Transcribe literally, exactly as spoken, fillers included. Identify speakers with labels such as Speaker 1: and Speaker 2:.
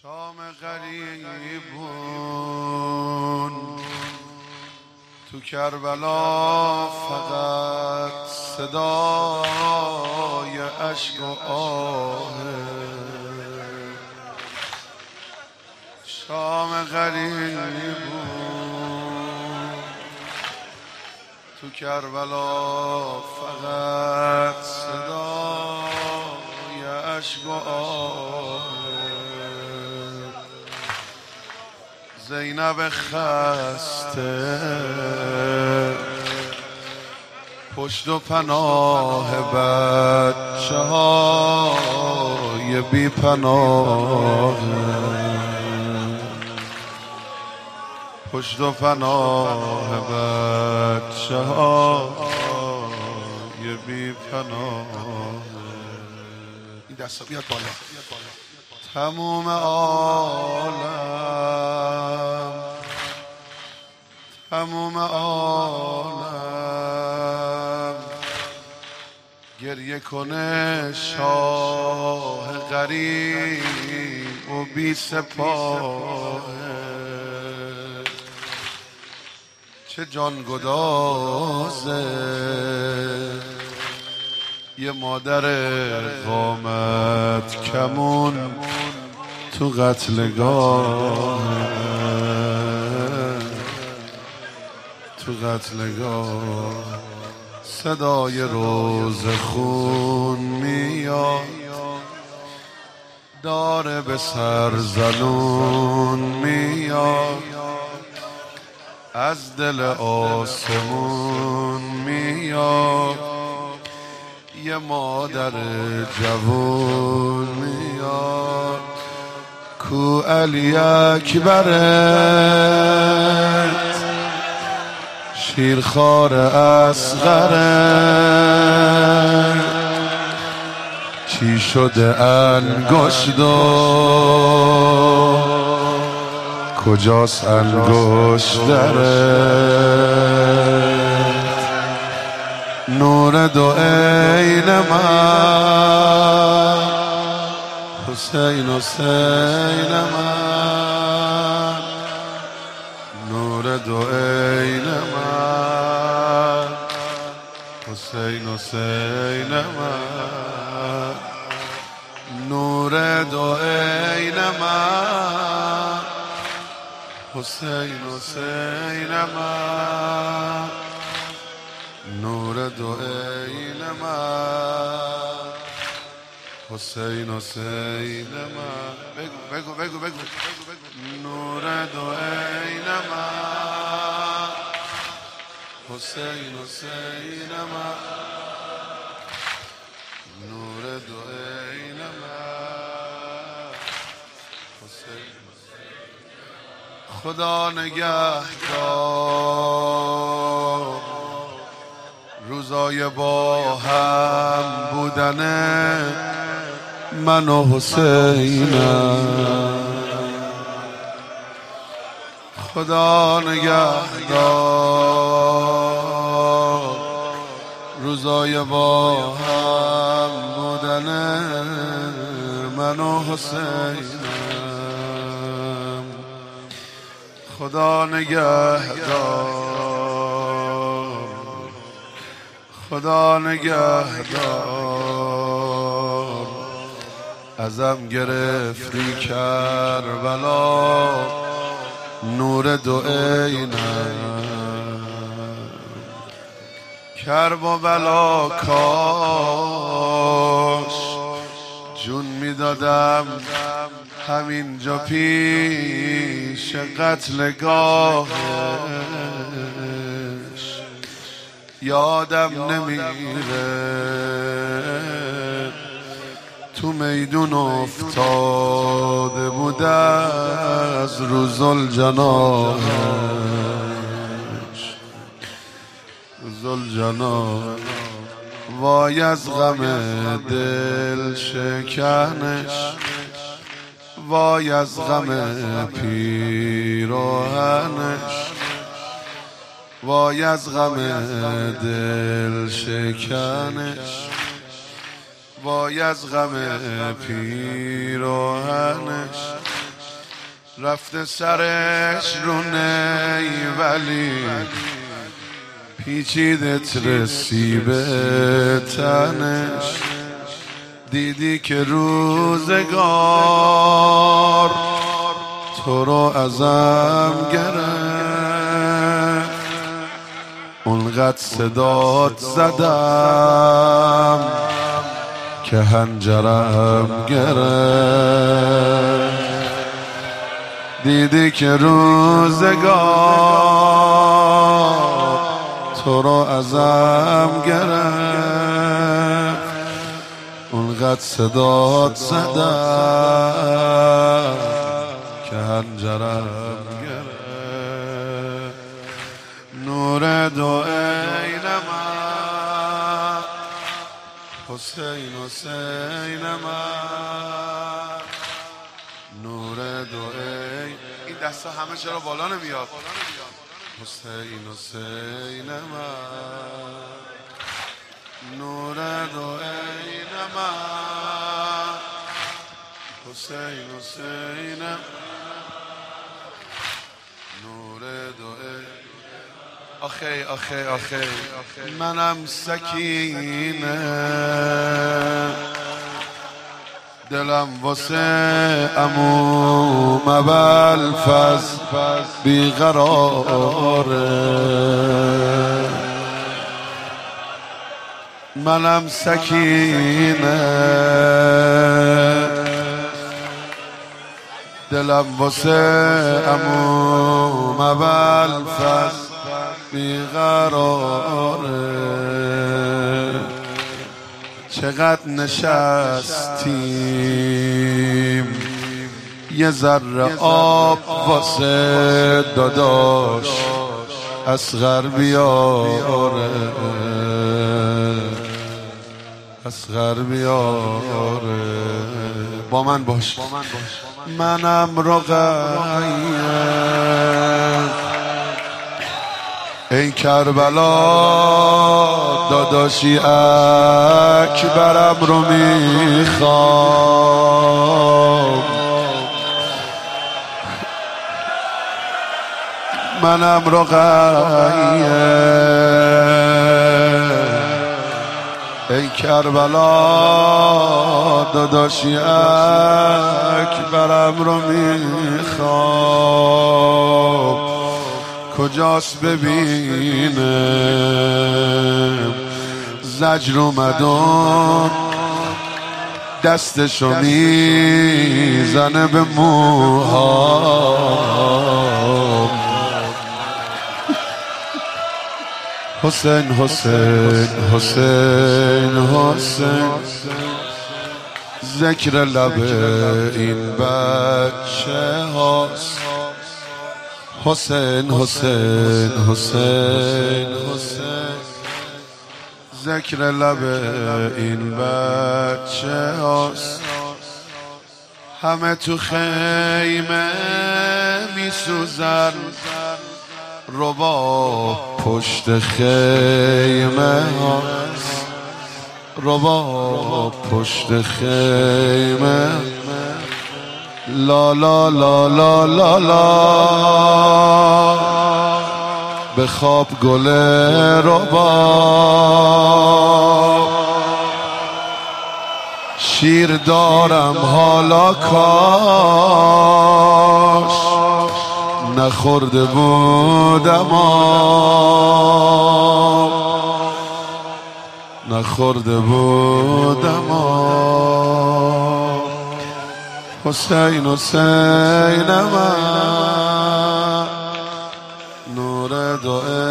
Speaker 1: شام غریبون تو کربلا فقط صدای اشک و آهه. شام غریبون تو کربلا فقط صدای اشک و آهه. زینب خسته پشت و پناه بچه های بی پناه، پشت و پناه بچه های بی پناه. این دستا بیاد بالا. تموم عالم تموم عالم گریه کنه شاه غریب و بی سپاه. چه جان گدازه یه مادر قامت کمون تو قتلگاه، تو قتلگاه. صدای روز خون میاد داره به سر زنون میاد، از دل آسمون میاد. یه مادر جوون میاد کو علی اکبرت شیرخوار اصغرت. چی شده انگشتو کجاست انگشترت؟ نور دو عین من حسین حسین من، نور دو عین من حسین حسین من، نور دو عین من حسین حسین من، نور دو عین من حسین حسین من. بگو بگو بگو بگو نور دو عین من حسین حسین من، نور دو عین من حسین حسین. خدا نگهدار روزای با هم بودن من و حسینم. خدا نگهدار روزای با هم بودن من و حسینم. خدا نگهدار خدا نگهدار ازم گرفتی کربلا نور دو عینم. کرب و بلا کاش جون میدادم همینجا پیش قتلگاهش. یادم نمیره تو میدون افتاده بود از رو زلجناهش، زلجناه. وای از غم دل شکنش، وای از غم پیراهنش، وای از غم دل شکنش، وای از غم پیراهنش. رفته سرش رو نی ولی پیچیدت رسی به تنش. دیدی که روزگار تو رو ازم گرفت، اونقدر صدات زدم که هنجرم گرفت. دیدی که روزگار تو رو ازم گرفت، اونقدر صدات زدم که هنجرم گرفت. نور دو عین من حسین حسین من، نور دو عین. این دستا همه چرا بالا نمیاد؟ حسین حسین من، نور دو عین من، حسین حسین من، نور دو عین. آخی آخی آخی منم سکینه، دلم واسه عمو مبلفز بیقراره. منم سکینه، دلم واسه عمو مبلفز بیقراره. چقدر نشستیم یه ذره آب واسه داداش اصغر بیاره، اصغر بیاره. با من باش منم رقیه، ای کربلا داداشی اکبرم رو میخوام. منم رقیه، ای کربلا داداشی اکبرم رو میخوام. کجاست ببینم زجر اومدن دستشو میزنه به موهام. حسین حسین حسین حسین ذکر لب این بچه هاست. حسین حسین حسین حسین ذکر لب این بچه هاست. همه تو خیمه میسوزن، ربا پشت خیمه هاست، ربا پشت خیمه. لا لا لا لا لا لا به خواب گل ربا، شیر دارم حالا کاش نخورده بودم آب، نخورده بودم آب. حسین حسین من، نور دو